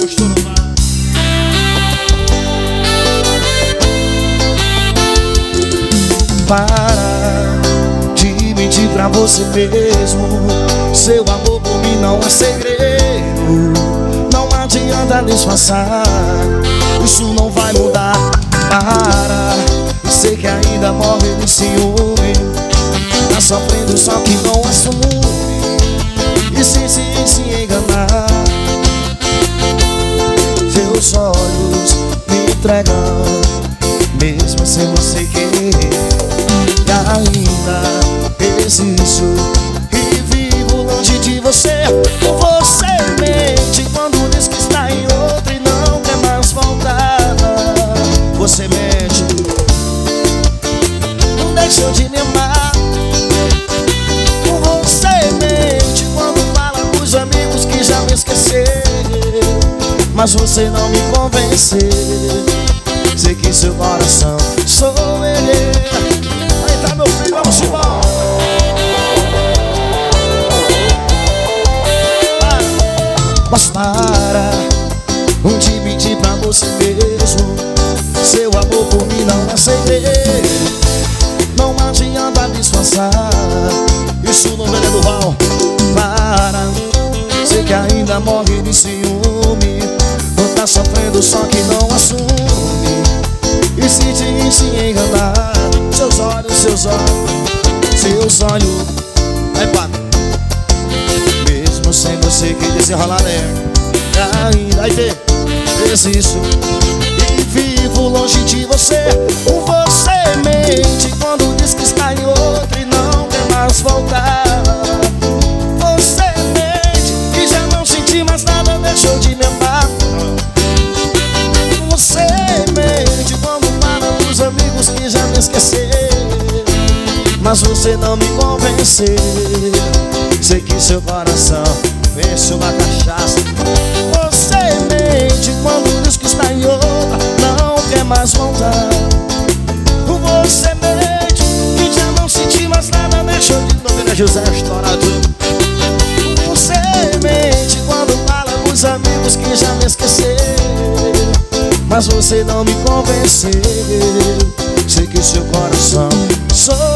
gostou, não vai? Para de mentir pra você mesmo. Seu amor por mim não é segredo. Não adianta disfarçar, isso não vai mudar. Para, eu sei que ainda morre de ciúme. Tá sofrendo só que não assume. E se enganar, seus olhos me entregam, mesmo sem você querer. E ainda existo e vivo longe de você. Você mente quando diz que está em outra e não quer mais voltar. Você mente, não deixou de me amar. Você mente quando fala pros amigos que já me esqueceram. Mas você não me convenceu. Sei que seu coração sou ele. Aí tá meu filho, vamos embora. Mas para de mentir pra você mesmo. Seu amor por mim não é segredo. Não adianta disfarçar, isso não vem do Val. Para, sei que ainda morre de ciúme. Não tá sofrendo só que não assume. E se enganar, seus olhos aí para. Mesmo sem você que desenrolar ainda existo e vivo longe de você. Você mente quando diz que está em outra e não quer mais voltar. Você mente que já não senti mais nada, deixou de me amar. Você mente quando fala pros amigos que já me esqueceram. Mas você não me convenceu. Sei que seu coração venceu na cachaça. Você mente quando diz que está em outra, não quer mais voltar. Você mente que já não senti mais nada, deixou de novo. José estourado. Você mente quando fala pros amigos que já me esqueceram. Mas você não me convenceu. Sei que seu coração sou